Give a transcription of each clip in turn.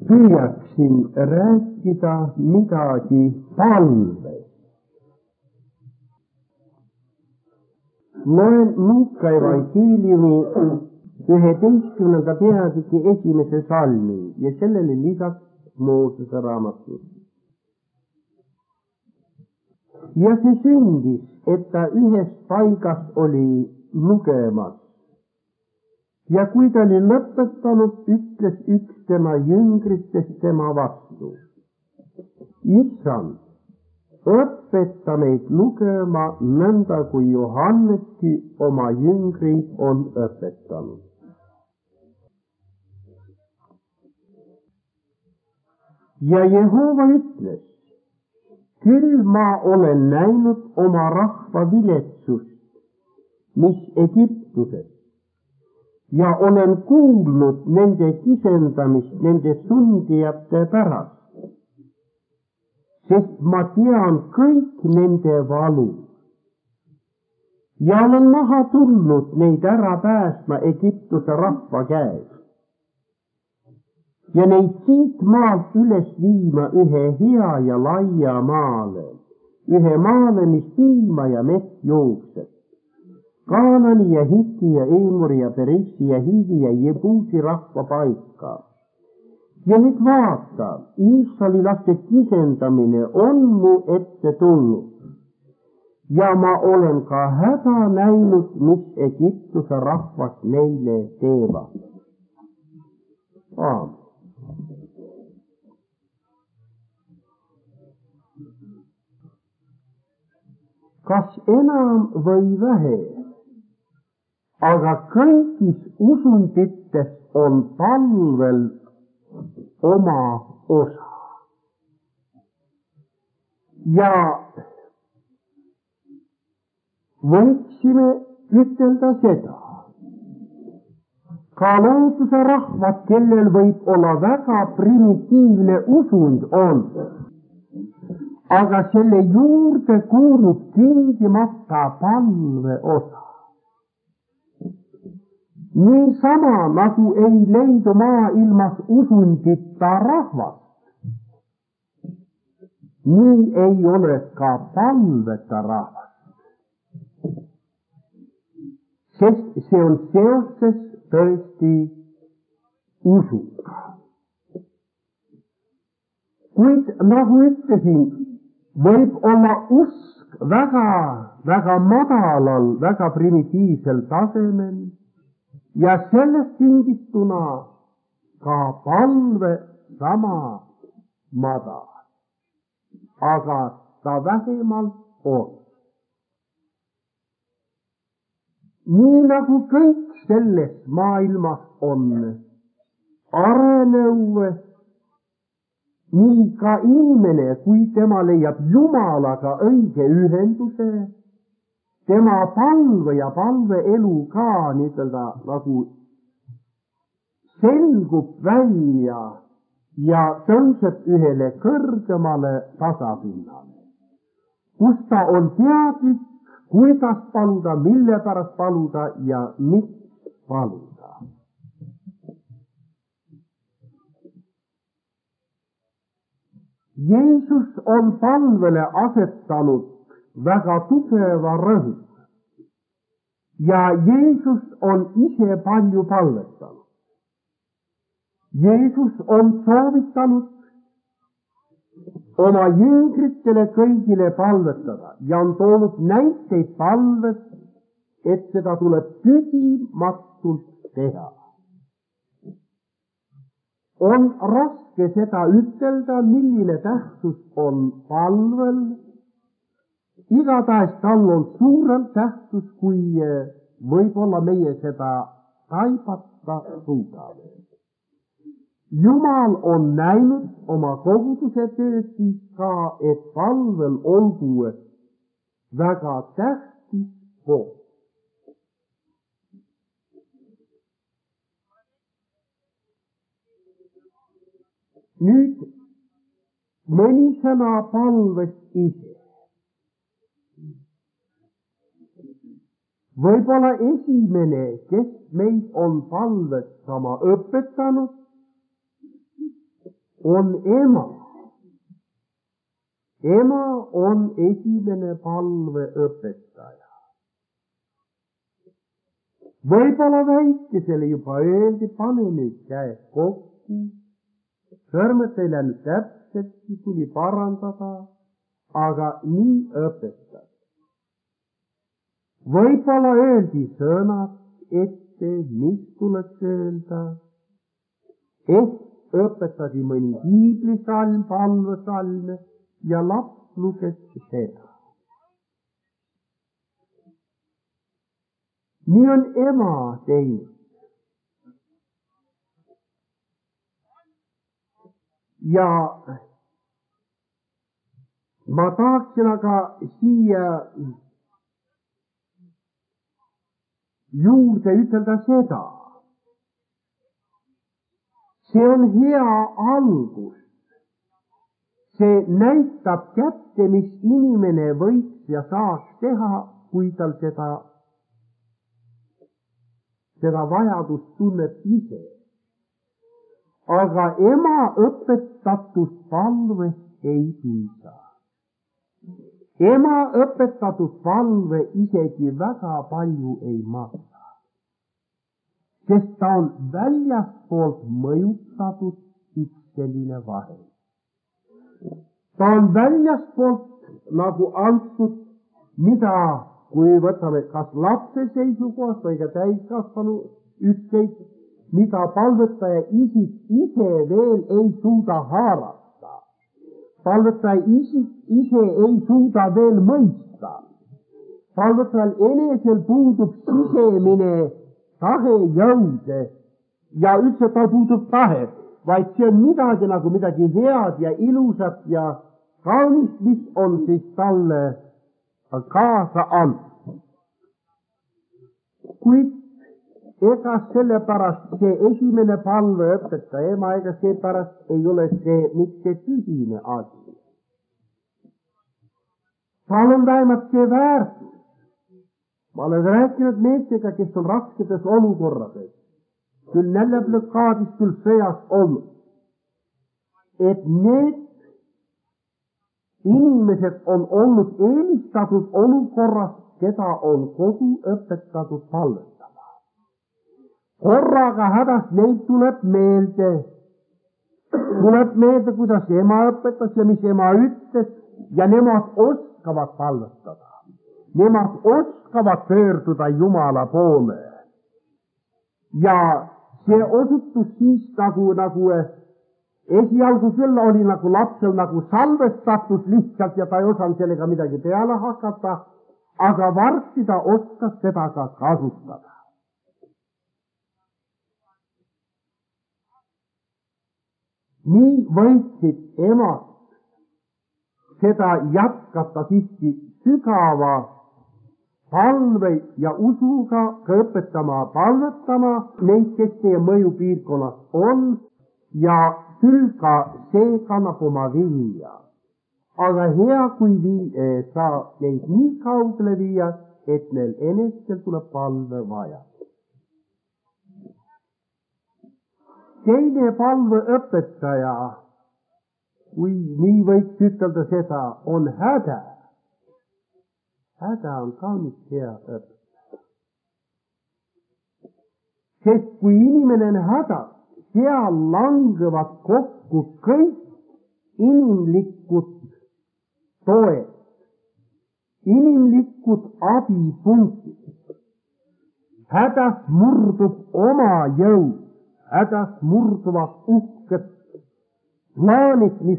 püüaksin rääkida midagi palvest. Loen Luuka evangeeliumi 11. peatüki 1. salmi ja sellele lisaks Moosese raamatut. Ja see sündis, et ta ühes paigas oli lugemas. Ja kui ta oli lõpetanud, ütles üks tema jüngritest tema vastu: Issand, õpeta meid lugema nõnda, kui Johanneski oma jüngreid on õpetanud. Ja Jehova ütles: küll ma olen näinud oma rahva viletsust, mis Egiptuses, ja olen kuulnud nende kisendamist nende sundijate pärast, sest ma tean kõik nende valu. Ja olen maha tulnud neid ära päästma Egiptuse rahva käest ja neid siit maalt üles viima ühe hea ja laia maale, ühe maale, mis piima ja mett jookseb, Kaanani ja Hiti ja Eemuri ja Perissi ja Hiivi ja Jebuusi rahva paika. Ja nüüd vaata, Iisraeli laste kisendamine on mu ette tulnud ja ma olen ka häda näinud, mis Egiptuse rahvas neile teevad. Aamen. Kas enam või vähe, aga kõigis usundites on palvel oma osa. Ja võiksime ütelda seda, ka looduse rahvad, kellel võib olla väga primitiivne usund on, aga selle juurde kuulub tingimata palve osa. Niisama nagu ei leidu maailmas usundita rahvast, nii ei ole ka palveta rahvast, sest see on seoses tõesti usuga. Kuid nagu ütlesin, võib olla usk väga madalal, väga primitiivsel tasemel ja sellest tingituna ka palve sama madal, aga ta vähemalt on. Nii nagu kõik selles maailmas on arenev, nii ka inimene, kui tema leiab Jumalaga õige ühenduse, tema palve ja palveelu ka niidelda nagu selgub välja ja tõuseb ühele kõrgemale tasapinnale, kus ta on teadlik, kuidas paluda, mille pärast paluda ja miks paluda. Jeesus on palvele asetanud väga tugeva rõhu ja Jeesus on ise palju palvetanud. Jeesus on soovitanud oma jüngritele kõigile palvetada ja on toonud näiteid palvest, et seda tuleb püsimatult teha. On raske seda ütelda, milline tähtsus on palvel. Igatahes tal on suurem tähtsus, kui võib-olla meie seda taibata suudame. Jumal on näinud oma koguduse tööd siis ka, et palvel olgu väga tähtis koht. Nüüd mõni sõna palvest ise. Võib-olla esimene, kes meid on palvestama õpetanud, on ema. Ema on esimene palveõpetaja. Võib-olla väikesele juba öeldi, pane nüüd käed kokku, sõrmed ei läinud täpselt, tuli parandada, aga nii õpetas. Võib-olla öeldi sõnad ette, mis tuleks öelda, ehk õpetati mõni piiblisalm, palvesalme ja laps luges seda. Nii on ema teinud. Ja ma tahaksin aga siia juurde ütelda seda. See on hea algus. See näitab kätte, mis inimene võiks ja saaks teha, kui tal seda vajadust tunneb ise. Aga ema õpetatud palvest ei piisa. Ema õpetatud palve isegi väga palju ei maksa, sest ta on väljastpoolt mõjutatud üks selline vahel. Ta on väljastpoolt nagu antud, mida, kui võtame kas lapse seisukohast või ka täiskasvanu ükskõik, mida palvetaja isik ise veel ei suuda haarata. Palvetaja isik ise ei suuda veel mõista. Palvetajal enesel puudub sisemine tahejõud ja üldse ta puudub tahe, vaid see on midagi nagu midagi head ja ilusat ja kaunist, mis on siis talle kaasa andnud. Kuid ega sellepärast see esimene palveõpetaja ema, ega seepärast ei ole see mitte tühine asi. Tal on vähemalt see väärtus. Ma olen rääkinud meestega, kes on rasketes olukorrades, küll näljablokaadis, küll sõjas olnud, et need inimesed on olnud eelistatud olukorras, keda on kogu õpetatud palvetama. Korraga hädas neid tuleb meelde, kuidas ema õpetas ja mis ema ütles ja nemad oskavad palvetada. Nemad oskavad pöörduda Jumala poole. Ja see osutus siis nagu esialgu küll oli nagu lapsel nagu salvestatus lihtsalt ja ta ei osanud sellega midagi peale hakata, aga varsti ta oskas seda ka kasutada. Nii võiksid emad seda jätkata siiski sügava palve ja usuga ka õpetama, palvetama neid, kes teie mõjupiirkonnas on ja küll ka see kannab oma vilja. Aga hea, kui sa neid nii kaugele viia, et neil enestel tuleb palve vaja. Teine palveõpetaja, kui nii võiks ütelda seda, on häda. Häda on kaunis hea õpetaja. Sest kui inimene on hädas, seal langevad kokku kõik inimlikud toed, inimlikud abipunktid. Hädas murdub oma jõud, hädas murduvad uhked plaanid, mis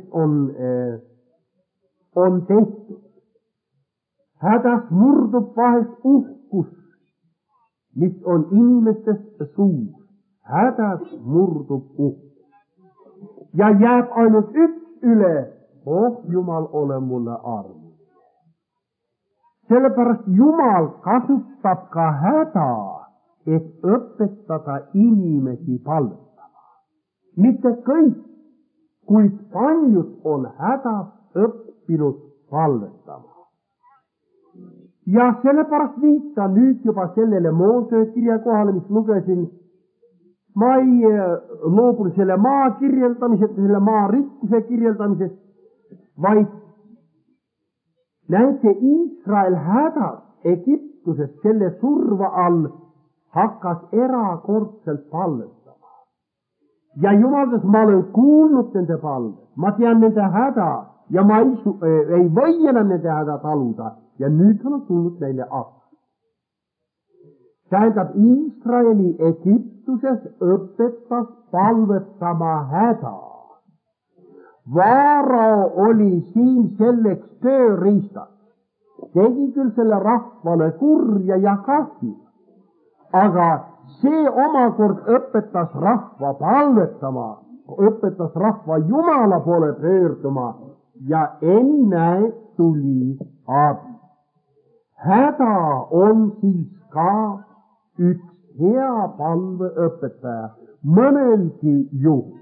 on tehtud. Hädas murdub vahest uhkus, mis on inimestest suur. Hädas murdub uhkus. Ja jääb ainult üks üle, Jumal, ole mulle armuline. Sellepärast Jumal kasutab ka häda, et õpetada inimesi palvetama. Mitte kõik, kuid paljud on hädas õppinud palvetama. Ja sellepärast viitan nüüd juba sellele Moose kirja kohale, mis lugesin, ma ei loobu selle maa kirjeldamisest, selle maa rikkuse kirjeldamisest, vaid näete, Iisrael hädas Egiptuses selle surva all hakkas erakordselt palvetama. Ja Jumal ütles, ma olen kuulnud nende palve, ma tean nende häda ja ma ei või enam nende häda taluda ja nüüd on tulnud neile appi. Tähendab, Iisraeli Egiptuses õpetas palvetama häda. Vaarao oli siin selleks tööriistad. Tegi küll selle rahvale kurja ja kahju, aga see omakord õpetas rahva palvetama, õpetas rahva Jumala poole pöörduma ja enne tuli abi. Häda on siis ka üks hea palveõpetaja mõnelgi juhul.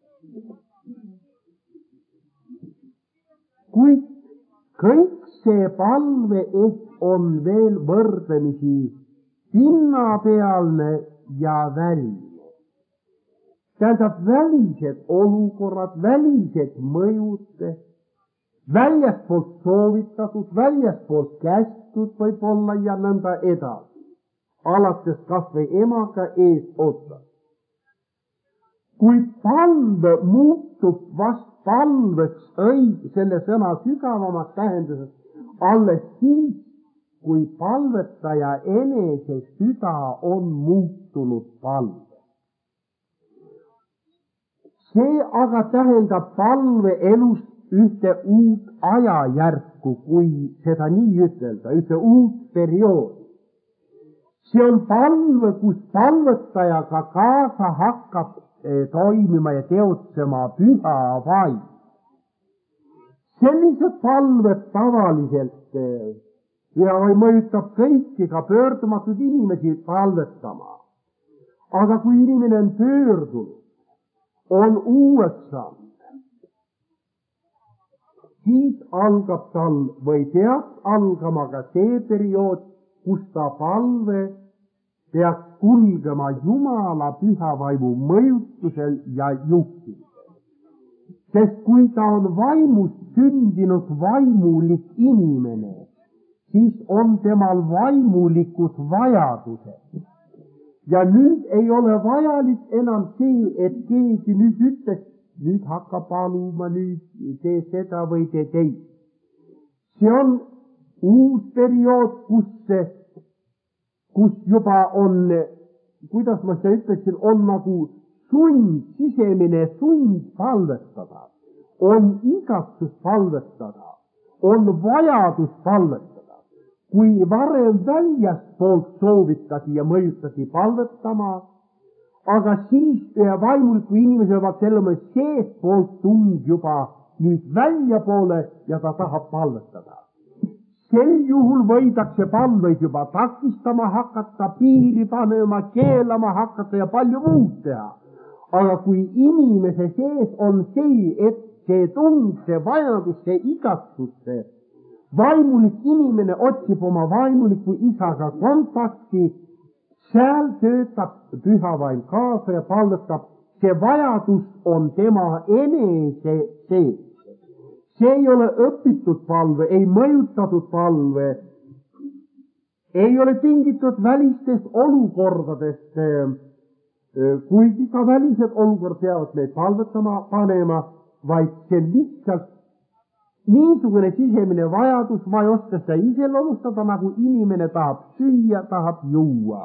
Kuid kõik see palve on veel võrdlemisi pinnapealne ja väline. Tähendab, välised olukorrad, välised mõjud, väljastpoolt soovitatud, väljastpoolt kästud võib-olla ja nõnda edasi. Alates kas või emaga ees otsas. Kui palve muutub vast palveks selle sõna sügavamas tähenduses, alles siis, kui palvetaja enese süda on muutunud palve. See aga tähendab palve elust ühte uut ajajärku, kui seda nii ütelda, ühte uut perioodi. See on palve, kus palvetajaga kaasa hakkab toimima ja teotsema püha vaim. Sellised palved tavaliselt püha vaim mõjutab kõiki, ka pöördumatuid inimesi palvetama. Aga kui inimene on pöördunud, on uueks saanud, siis algab tal või peaks algama ka see periood, kus ta palve peaks kulgema Jumala püha vaimu mõjutusel ja juhtimisel. Sest kui ta on vaimust sündinud vaimulik inimene, siis on temal vaimulikud vajadused. Ja nüüd ei ole vajalik enam see, et keegi nüüd ütleks, nüüd hakka paluma, nüüd tee seda või tee teist. See on uus periood, kus juba on, kuidas ma seda ütleksin, on nagu sisemine sund palvetada, on igatsus palvetada, on vajadus palvetada. Kui varem väljastpoolt soovitati ja mõjutati palvetama, aga siis vaimuliku inimese peab sellele seestpoolt tung juba nüüd väljapoole ja ta tahab palvetada. Sel juhul võidakse palveid juba takistama hakata, piiri panema, keelama hakata ja palju muud teha. Aga kui inimese sees on see, et see tung, see vajadus, see igatsus, see vaimulik inimene otsib oma vaimuliku isaga kontakti, seal töötab püha vaim kaasa ja palvetab, see vajadus on tema enese sees. See ei ole õpitud palve, ei mõjutatud palve, ei ole tingitud välistest olukordadest, kuigi ka välised olukorrad peavad meid palvetama panema, vaid see lihtsalt niisugune sisemine vajadus, ma ei oska seda iseloomustada, nagu inimene tahab süüa, tahab juua.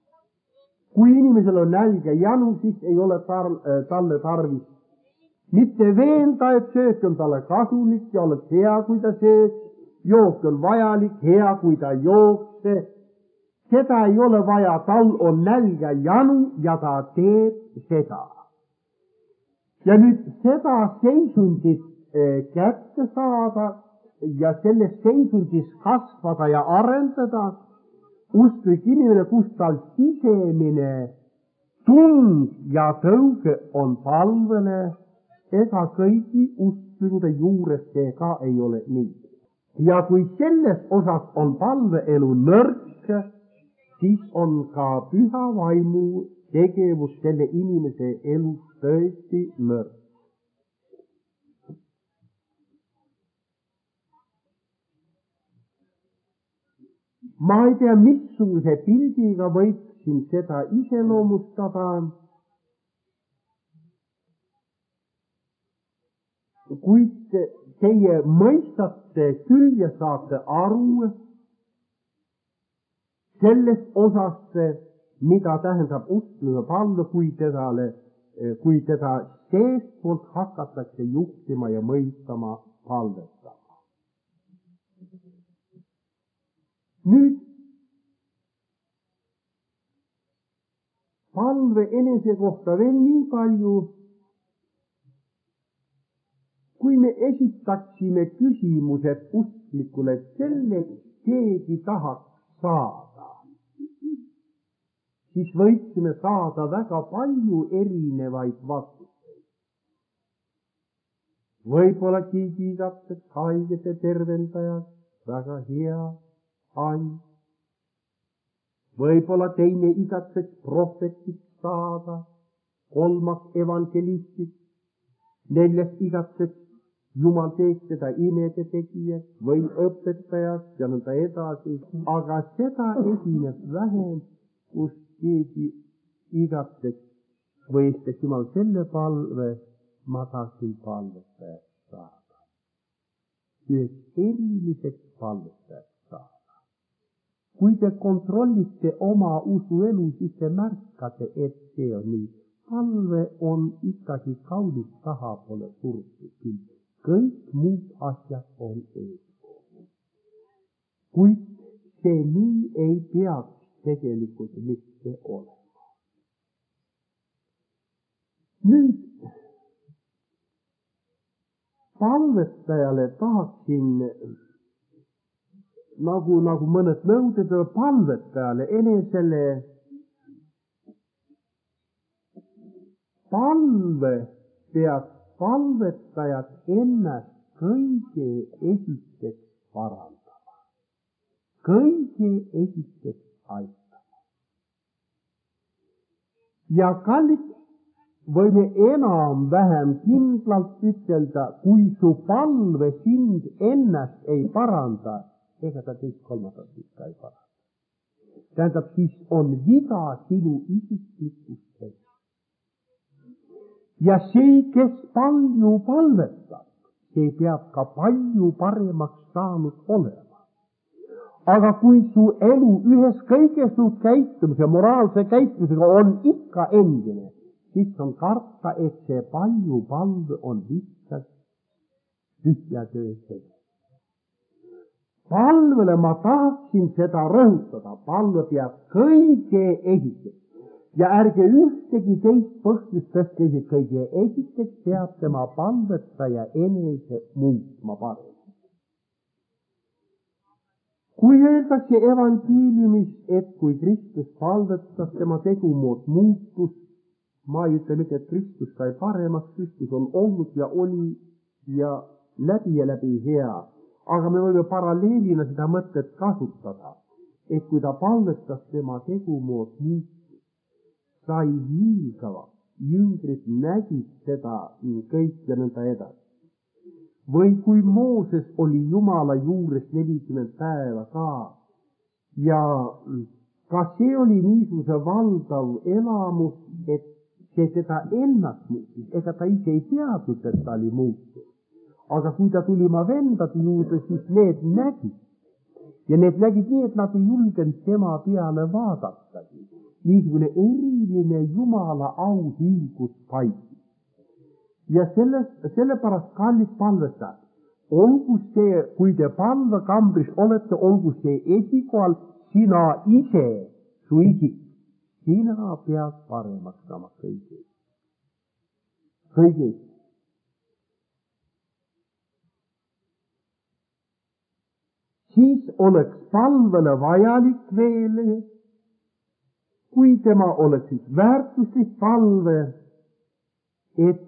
Kui inimesel on nälg ja janu, siis ei ole talle tarvis mitte veenda, et söök on talle kasulik ja oleks hea, kui ta söök, jook on vajalik, hea, kui ta jookse. Seda ei ole vaja, tal on nälg ja janu ja ta teeb seda. Ja nüüd seda seisundit kätte saada ja selles seisundis kasvada ja arendada, usklik inimene, kus tal sisemine tung ja tõuge on palvele, ega kõigi usklikude juures see ka ei ole nii. Ja kui selles osas on palveelu nõrk, siis on ka püha vaimu tegevus selle inimese elus tõesti nõrk. Ma ei tea, missuguse pildiga võiksin seda iseloomustada, kuid teie mõistate küll ja saate aru sellest osast, mida tähendab uskluse palve, kui teda seestpoolt hakatakse juhtima ja mõistama palvetama. Nüüd palve enese kohta veel nii palju, kui me esitaksime küsimused usklikule, kelleks keegi tahaks saada, siis võiksime saada väga palju erinevaid vastuseid. Võib-olla keegi igatseks haigete tervendajaks, väga hea and. Võib-olla teine igatseks prohvetiks saada, kolmas evangelistik, neljas igatseks Jumal teeks seda imede tegijaks või õpetajaks ja nõnda edasi, aga seda esineb vähem, kus keegi igatseks või esiteks Jumal selle palve, ma tahaksin palvetajaks saada. Üheks eriliseks palvetajaks saada. Kui te kontrollite oma usuelu, siis te märkate, et see on nii. Palve on ikkagi kaunis tahapoole surutud küll. Kõik muud asjad on eespool. Kuid see nii ei peaks tegelikult mitte olema. Nüüd palvetajale tahaksin nagu mõned nõuded palvetajale enesele palve peaks palvetajad ennast kõige esiteks parandama, kõige esiteks aitama. Ja kallid, võime enam-vähem kindlalt ütelda, kui su palve sind ennast ei paranda, ega ta teist kolmandat ikka ei paranda. Tähendab, siis on viga sinu isiklikus elus. Ja see, kes palju palvetab, see peab ka palju paremaks saanud olema. Aga kui su elu ühes kõige su käitumise, moraalse käitumisega on ikka endine, siis on karta, et see palju palve on lihtsalt tühja töö. Palvele ma tahaksin seda rõhutada, palve peab kõige esiteks. Ja ärge ühtegi teist põhjust tõstke, kõige esiteks peab tema palvetaja enese muutma paremaks. Kui öeldakse evangeeliumis, et kui Kristus palvetas, tema tegumood muutus, ma ei ütle mitte, et Kristus sai paremaks, Kristus on olnud ja oli ja läbi hea, aga me võime paralleelina seda mõtet kasutada, et kui ta palvetas, tema tegumood muutus. Sai hiilgava, jüngrid nägid seda kõik ja nõnda edasi. Või kui Mooses oli Jumala juures 40 päeva ka, ja ka see oli niisuguse valdav elamus, et see teda ennast muutis, ega ta ise ei teadnud, et ta oli muutus. Aga kui ta tuli oma vendade juurde, siis need nägid. Ja need nägid nii, et nad ei julgenud tema peale vaadatagi. Niisugune eriline Jumala au hiilgus paikis. Ja sellepärast kallid palvetajad, olgu see, kui te palvekambris olete, olgu see esikohal sina ise, su isik, sina pead paremaks saama kõige. Kõige. Siis oleks palvele vajalik veel, kui tema oleks siis väärtuslik palve, et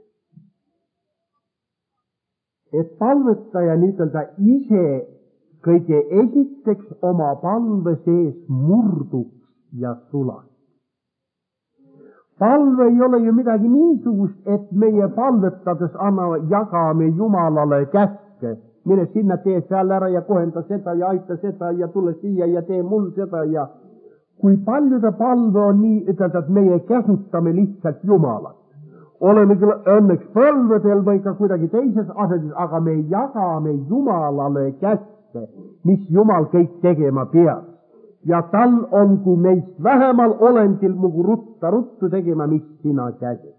palvetaja nii-öelda ise kõige esiteks oma palve sees murduks ja sulaks. Palve ei ole ju midagi niisugust, et meie palvetades jagame Jumalale käske. Mine sinna, tee seal ära ja kohenda seda ja aita seda ja tule siia ja tee mul seda ja kui paljude palve on nii ütelda, et meie käsutame lihtsalt Jumalat. Oleme küll õnneks palvedel või ka kuidagi teises asetis, aga me jagame Jumalale käske, mis Jumal kõik tegema peab. Ja tal on kui meist vähemal olendil mugu ruttu tegema, mis sina käsid.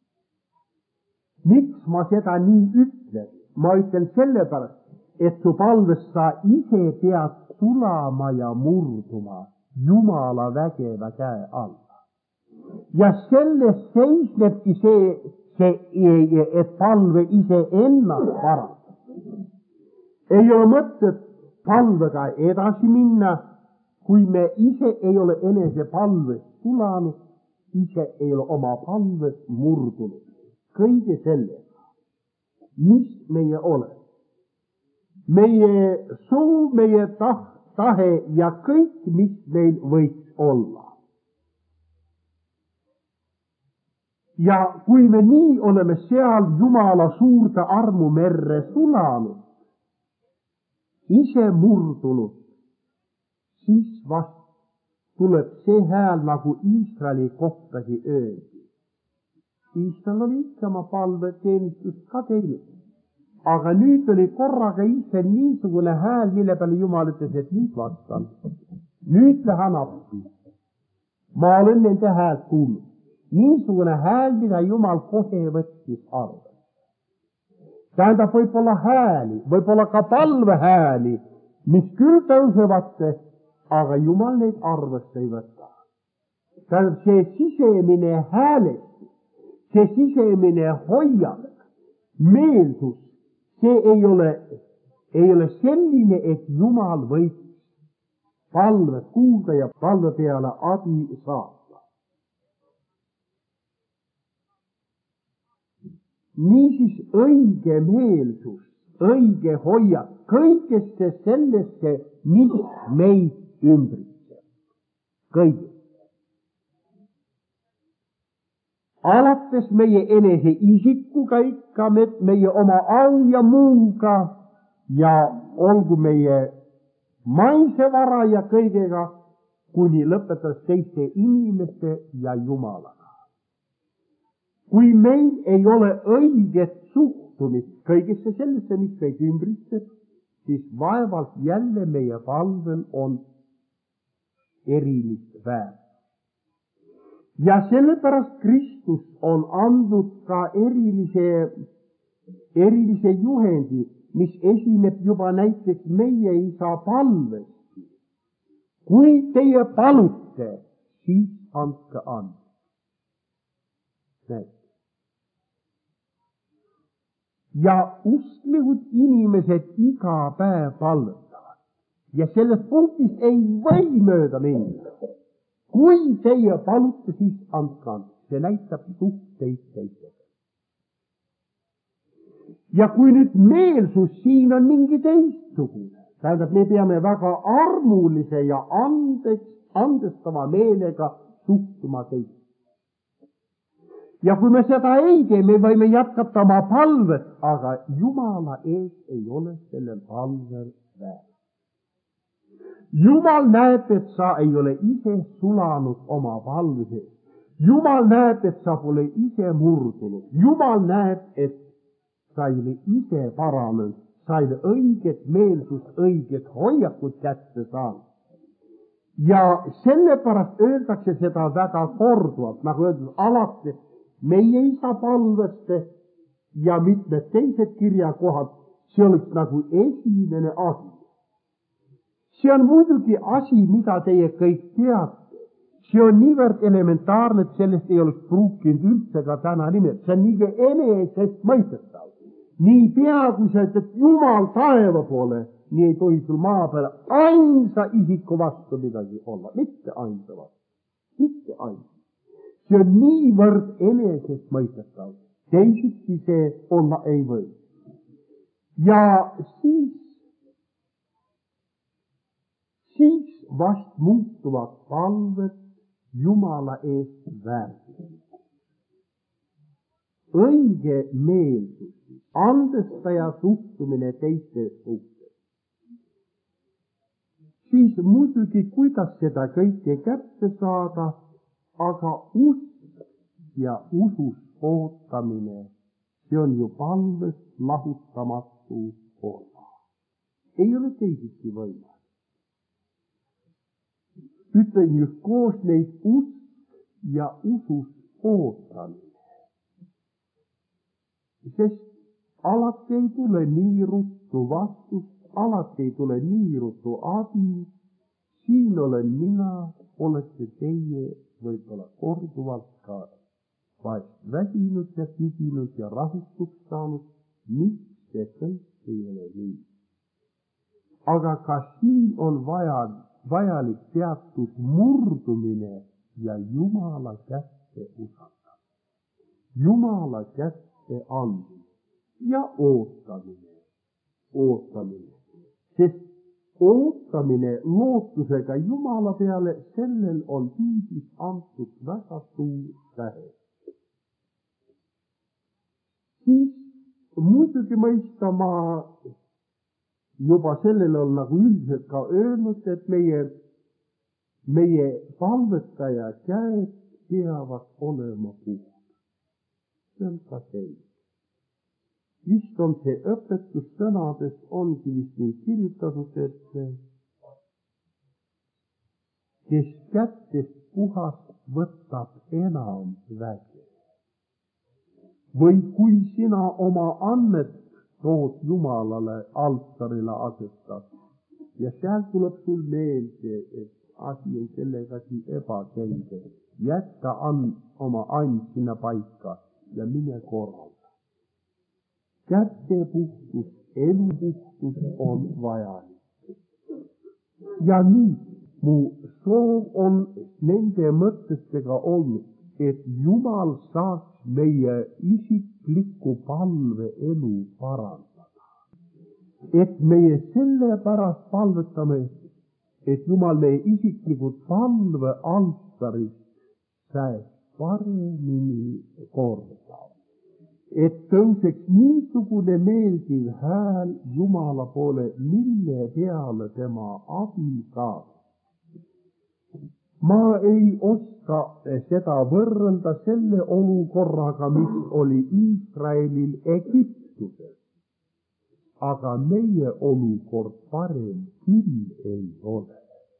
Miks ma seda nii ütlen? Ma ütlen sellepärast, et su palves sa ise pead sulama ja murduma Jumala vägeva käe alla. Ja selles seisnebki see, et palve ise ennast parandab. Ei ole mõtet palvega edasi minna, kui me ise ei ole enese palves sulanud, ise ei ole oma palves murdunud. Kõige sellega, mis meie oleme. Meie soov, meie tahe ja kõik, mis meil võiks olla. Ja kui me nii oleme seal Jumala suurde armumerre sulanud, ise murdunud, siis vast tuleb see hääl, nagu Iisraeli kohtagi öeldi. Iisrael oli ikka oma palveteenistust ka teinud. Aga nüüd oli korraga ise niisugune hääl, mille peale Jumal ütles, et nüüd vastan. Nüüd lähen appi. Ma olen nende häält kuulnud. Niisugune hääl, mida Jumal kohe võttis arvesse. Tähendab, võib-olla hääli, võib-olla ka palvehääli, mis küll tõusevad, aga Jumal neid arvesse ei võta. Tähendab, see sisemine häälestus, see sisemine hoiak, meelsus, see ei ole selline, et Jumal võiks palvet kuulda ja palve peale abi saada. Niisiis õige meelsus, õige hoiak, kõigesse sellesse, mis meid ümbritseb. Kõigesse. Alates meie enese isikuga ikka, meie oma au ja muuga ja olgu meie maise vara ja kõigega, kuni lõpetades teiste inimeste ja Jumalaga. Kui meil ei ole õiget suhtumist kõigesse sellesse, mis meid ümbritseb, siis vaevalt jälle meie palvel on erilist väärt. Ja sellepärast Kristus on andnud ka erilise juhendi, mis esineb juba näiteks meie isa palves. Kui teie palute, siis andke andeks. Ja usklikud inimesed iga päev palvetavad. Ja sellest punktist ei või mööda minna. Kui teie palute, siis andke andeks. See näitab suhteid teistega. Ja kui nüüd meelsus siin on mingi teistsugune, tähendab, me peame väga armulise ja andestava meelega suhtuma teistega. Ja kui me seda ei tee, me võime jätkata oma palvet, aga Jumala ees ei ole sellel palvel väärt. Jumal näeb, et sa ei ole ise sulanud oma palve. Jumal näeb, et sa pole ise murdunud. Jumal näeb, et sa ei ole ise paranenud. Sa ei ole õiget meelsust, õiget hoiakut kätte saanud. Ja sellepärast öeldakse seda väga korduvalt, nagu öeldud, alati meie isa palveste ja mitmed teised kirjakohad, see oleks nagu esimene asi. See on muidugi asi, mida teie kõik teate. See on niivõrd elementaarne, et sellest ei oleks pruukinud üldse ka täna nimetada. See on nii enesest mõistetav. Nii pea, kui sa ütled Jumal taeva poole, nii ei tohi sul maa peale ainsa isiku vastu midagi olla. Mitte ainsa vastu. Mitte ainsa. See on niivõrd enesest mõistetav. Teisiti see olla ei või. Ja siis vast muutuvad palved Jumala eest väärtused. õige meelsus, andestaja suhtumine teiste suhtes. Siis muidugi, kuidas seda kõike kätte saada, aga usk ja usus ootamine, see on ju palvest lahutamatu osa. Ei ole teisiti võimalik. Ütlen just koos neid usk ja usus ootamine. Sest alati ei tule nii ruttu vastust, alati ei tule nii ruttu abi. Siin olen mina, olete teie võib-olla korduvalt ka vahest väsinud ja küsinud ja rahutuks saanud, miks see kõik ei ole nii. Aga ka siin on vajalik teatud murdumine ja Jumala kätte usaldamine. Jumala kätte andmine ja ootamine. Sest ootamine lootusega Jumala peale, sellel on piiblis antud väga suur tähe. Siis muidugi mõista ma juba sellele on nagu üldiselt ka öelnud, et meie palvetaja käed peavad olema puhtad. See on ka selge. Vist on see õpetussõnades ongi vist nii kirjutatud, et kes kättest puhast võtab enam väge. Või kui sina oma annet tood Jumalale altarile asetad ja seal tuleb sul meelde, et asi on kellegagi ebaselge, jätta oma and sinna paika ja mine korralda. Kätte puhtus, elu puhtus on vajalik. Ja nüüd mu soov on nende mõtetega olnud, et Jumal saaks meie isiklikku palveelu parandada. Et meie sellepärast palvetame, et Jumal meie isiklikud palvealtarid saaks paremini korda. Et tõuseks niisugune meeldiv hääl Jumala poole, mille peale tema abi saab. Ma ei oska seda võrrelda selle olukorraga, mis oli Iisraelil Egiptuses. Aga meie olukord parem küll ei ole.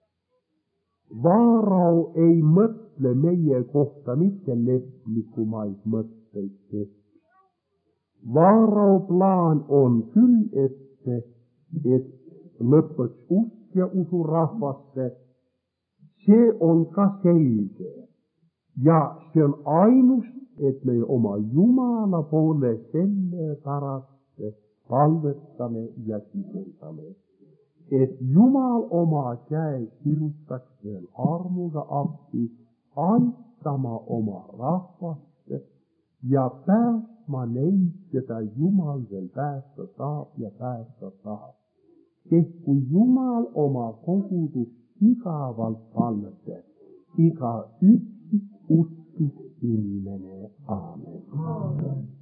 Vaarao ei mõtle meie kohta mitte leplikumaid mõtteid. Vaarao plaan on küll, et lõpuks usk ja usu rahvasse, see on ka selge. Ja see on ainus, et me oma Jumala poole sellepärast palvetame ja kiidame. Et Jumal oma käe kirjutaks veel armuga appi, aitama oma rahvasse ja päästma neid, keda Jumal veel päästa saab ja päästa saab. Sest kui Jumal oma kogudust sügavalt palvetab, iga üksik usklik inimene. Aamen.